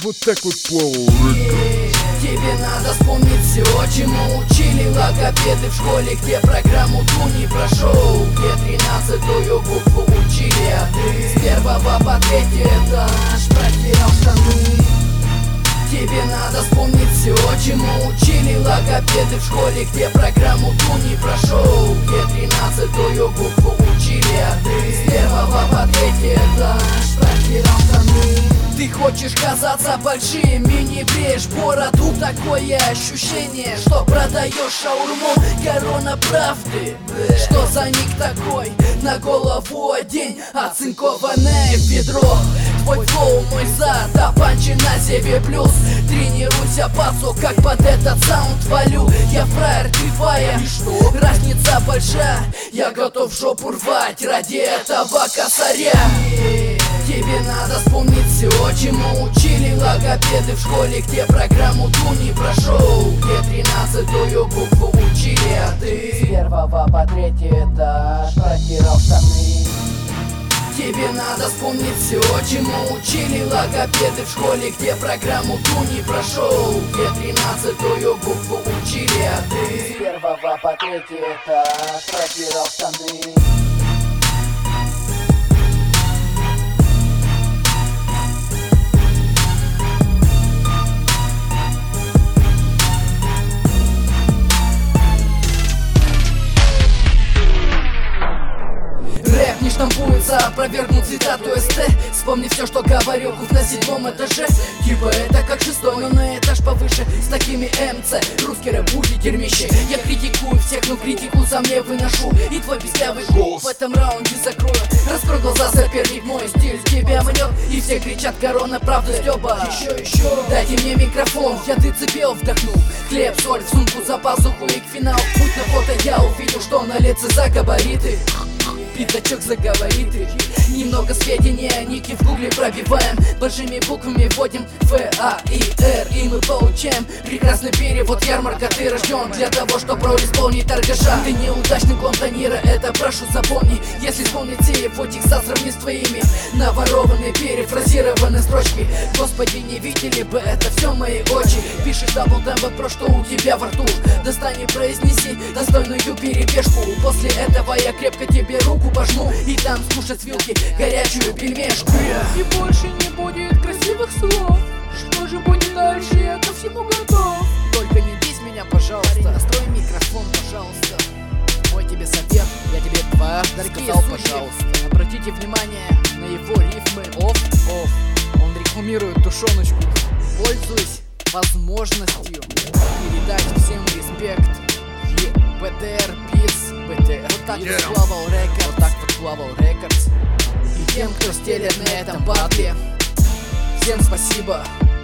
Вот так вот плавал рэкорд. Тебе надо вспомнить все, чему учили логопеды в школе, где программу ту не прошел, где 13-ю букву учили, а ты с первого по третий этаж протерял штаны. Тебе надо вспомнить все, чему учили логопеды в школе, где программу ту не прошел, где 13-ю букву учили, а ты с первого по третий этаж протерял штаны. Ты хочешь казаться большим и не бреешь бороду. Такое ощущение, что продаешь шаурму. Корона правды, что за ник такой? На голову одень оцинкованное ведро. Твой флоу, мой зад, а панчи на себе плюс. Тренируйся, пацу, как под этот саунд валю. Я фраер, ты фая, и что? Разница большая, я готов жопу рвать ради этого косаря. Тебе надо вспомнить все, чему учили логопеды в школе, где программу ту не прошел, где 13-ю букву учили, а ты с первого по третий этаж протирал штаны. Тебе надо вспомнить все, чему учили логопеды в школе, где программу ту не прошел, где 13-ю букву учили, а ты с первого по третий этаж протирал штаны. Не штампуется, опровергнул цитату СТ. Вспомни все, что говорил Гуф на 7-м этаже. Типа это как 6-й, но на этаж повыше. С такими МЦ, русский рэп будет дерьмище. Я критикую всех, но критику за мне выношу. И твой писклявый голос в этом раунде закрою. Раскрой глаза, соперник, мой стиль тебя мнет. И все кричат, корона, правда, стёба. Еще, дайте мне микрофон, я децибел вдохнул. Хлеб, соль в сумку за пазуху и к финалу. Путь на фото я увидел, что на лице за габариты. Пятачок заговорит и немного сведения, ники в гугле пробиваем. Большими буквами вводим F-A-I-R, и мы получаем прекрасный перевод. Ярмарка, ты рожден для того, чтобы исполнить торгаша. Ты неудачный клон Танира, это прошу запомни. Если вспомнить все его текста, сравни с твоими наворованные, перефразированные строчки. Господи, не видели бы это все мои очи. Пишешь даблтайм, вопрос, что у тебя во рту. Достань и произнеси достойную перебежку. После этого я крепко тебе руку пожму и там скушать с вилки горячую пельмешку. И больше не будет красивых слов. Что же будет дальше, я ко всему готов. Только не бейся меня, пожалуйста. Настрой микрофон, пожалуйста. Мой тебе совет, я тебе сказал, пожалуйста. Обратите внимание на его рифмы. Оф. Он рекламирует тушеночку. Пользуюсь возможностью передать всем респект. БТР Beats, БТР. Вот так вот плавал Рекордс. Вот так вот плавал Рекордс. И тем, кто стелет на этом батле, всем спасибо.